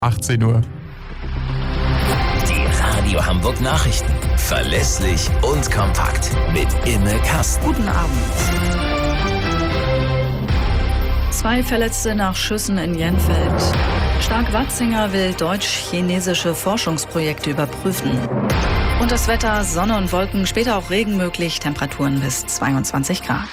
18 Uhr. Die Radio Hamburg Nachrichten. Verlässlich und kompakt. Mit Imme Kasten. Guten Abend. 2 Verletzte nach Schüssen in Jenfeld. Stark-Watzinger will deutsch-chinesische Forschungsprojekte überprüfen. Und das Wetter, Sonne und Wolken, später auch Regen möglich, Temperaturen bis 22 Grad.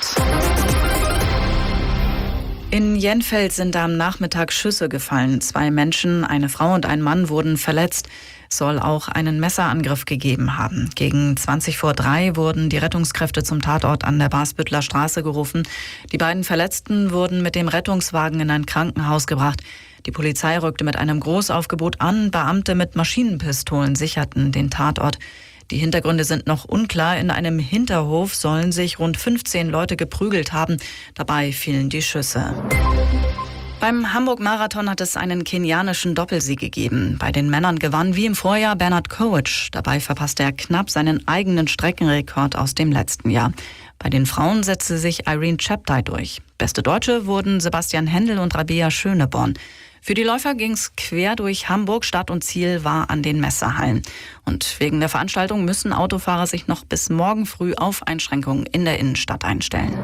In Jenfeld sind am Nachmittag Schüsse gefallen. 2 Menschen, eine Frau und ein Mann wurden verletzt. Es soll auch einen Messerangriff gegeben haben. Gegen 3:20 wurden die Rettungskräfte zum Tatort an der Basbüttler Straße gerufen. Die beiden Verletzten wurden mit dem Rettungswagen in ein Krankenhaus gebracht. Die Polizei rückte mit einem Großaufgebot an. Beamte mit Maschinenpistolen sicherten den Tatort. Die Hintergründe sind noch unklar. In einem Hinterhof sollen sich rund 15 Leute geprügelt haben. Dabei fielen die Schüsse. Beim Hamburg-Marathon hat es einen kenianischen Doppelsieg gegeben. Bei den Männern gewann wie im Vorjahr Bernhard Koech. Dabei verpasste er knapp seinen eigenen Streckenrekord aus dem letzten Jahr. Bei den Frauen setzte sich Irene Cheptai durch. Beste Deutsche wurden Sebastian Händel und Rabea Schöneborn. Für die Läufer ging's quer durch Hamburg. Start und Ziel war an den Messehallen. Und wegen der Veranstaltung müssen Autofahrer sich noch bis morgen früh auf Einschränkungen in der Innenstadt einstellen.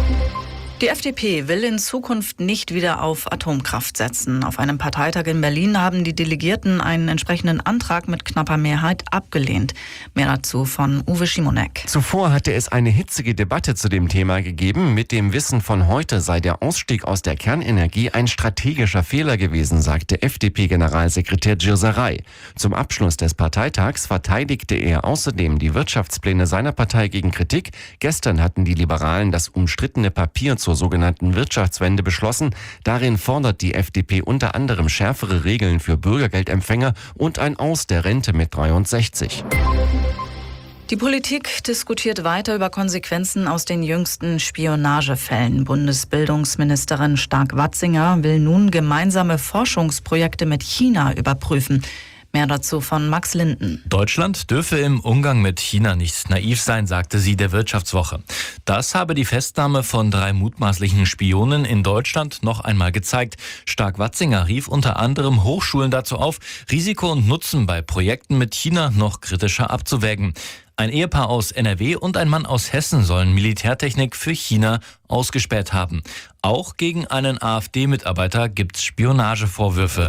Die FDP will in Zukunft nicht wieder auf Atomkraft setzen. Auf einem Parteitag in Berlin haben die Delegierten einen entsprechenden Antrag mit knapper Mehrheit abgelehnt. Mehr dazu von Uwe Schimonek. Zuvor hatte es eine hitzige Debatte zu dem Thema gegeben. Mit dem Wissen von heute sei der Ausstieg aus der Kernenergie ein strategischer Fehler gewesen, sagte FDP-Generalsekretär Gilsaray. Zum Abschluss des Parteitags verteidigte er außerdem die Wirtschaftspläne seiner Partei gegen Kritik. Gestern hatten die Liberalen das umstrittene Papier zur sogenannten Wirtschaftswende beschlossen. Darin fordert die FDP unter anderem schärfere Regeln für Bürgergeldempfänger und ein Aus der Rente mit 63. Die Politik diskutiert weiter über Konsequenzen aus den jüngsten Spionagefällen. Bundesbildungsministerin Stark-Watzinger will nun gemeinsame Forschungsprojekte mit China überprüfen. Mehr dazu von Max Linden. Deutschland dürfe im Umgang mit China nicht naiv sein, sagte sie der Wirtschaftswoche. Das habe die Festnahme von 3 mutmaßlichen Spionen in Deutschland noch einmal gezeigt. Stark-Watzinger rief unter anderem Hochschulen dazu auf, Risiko und Nutzen bei Projekten mit China noch kritischer abzuwägen. Ein Ehepaar aus NRW und ein Mann aus Hessen sollen Militärtechnik für China ausgespäht haben. Auch gegen einen AfD-Mitarbeiter gibt's Spionagevorwürfe.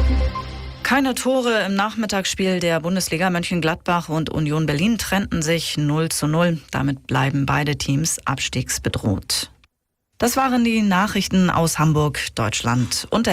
Keine Tore im Nachmittagsspiel der Bundesliga. Mönchengladbach und Union Berlin trennten sich 0:0. Damit bleiben beide Teams abstiegsbedroht. Das waren die Nachrichten aus Hamburg, Deutschland und